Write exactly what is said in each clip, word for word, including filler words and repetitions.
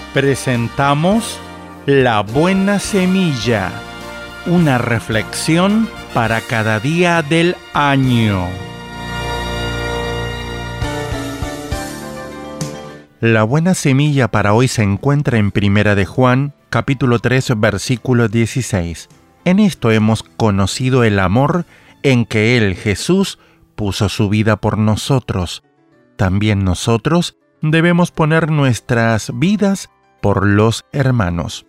Presentamos La Buena Semilla, una reflexión para cada día del año. La buena semilla para hoy se encuentra en Primera de Juan, capítulo tres, versículo dieciséis. En esto hemos conocido el amor en que Él, Jesús, puso su vida por nosotros. También nosotros debemos poner nuestras vidas por los hermanos.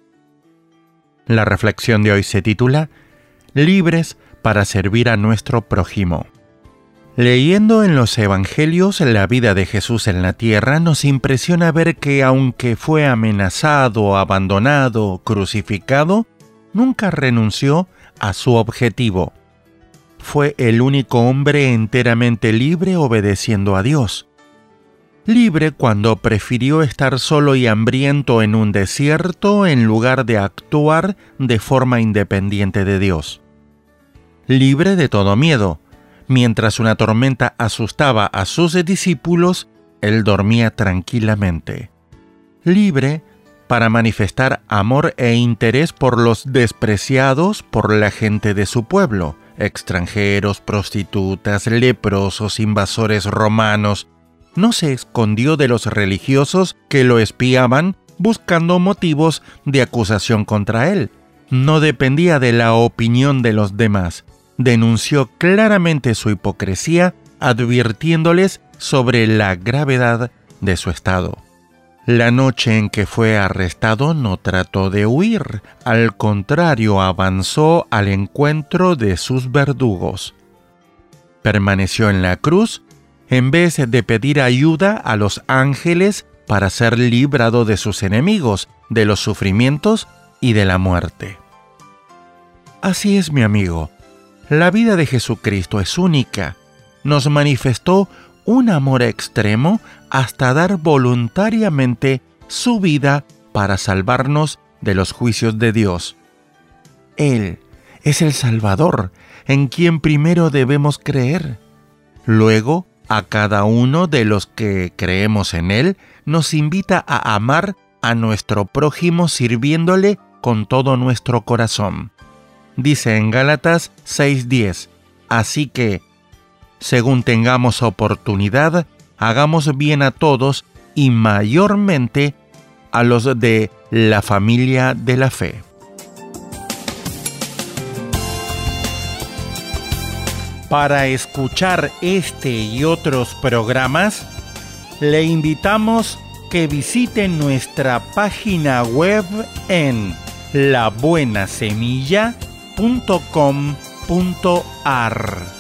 La reflexión de hoy se titula Libres para servir a nuestro prójimo. Leyendo en los Evangelios la vida de Jesús en la tierra, nos impresiona ver que aunque fue amenazado, abandonado, crucificado, nunca renunció a su objetivo. Fue el único hombre enteramente libre obedeciendo a Dios. Libre cuando prefirió estar solo y hambriento en un desierto en lugar de actuar de forma independiente de Dios. Libre de todo miedo. Mientras una tormenta asustaba a sus discípulos, él dormía tranquilamente. Libre para manifestar amor e interés por los despreciados por la gente de su pueblo, extranjeros, prostitutas, leprosos, invasores romanos. No se escondió de los religiosos que lo espiaban buscando motivos de acusación contra él. No dependía de la opinión de los demás. Denunció claramente su hipocresía, advirtiéndoles sobre la gravedad de su estado. La noche en que fue arrestado no trató de huir, al contrario, avanzó al encuentro de sus verdugos. Permaneció en la cruz en vez de pedir ayuda a los ángeles para ser librado de sus enemigos, de los sufrimientos y de la muerte. Así es, mi amigo. La vida de Jesucristo es única. Nos manifestó un amor extremo hasta dar voluntariamente su vida para salvarnos de los juicios de Dios. Él es el Salvador, en quien primero debemos creer. Luego, a cada uno de los que creemos en Él, nos invita a amar a nuestro prójimo sirviéndole con todo nuestro corazón. Dice en Gálatas seis diez, así que, según tengamos oportunidad, hagamos bien a todos y mayormente a los de la familia de la fe. Para escuchar este y otros programas, le invitamos que visite nuestra página web en la buena semilla punto com punto ar.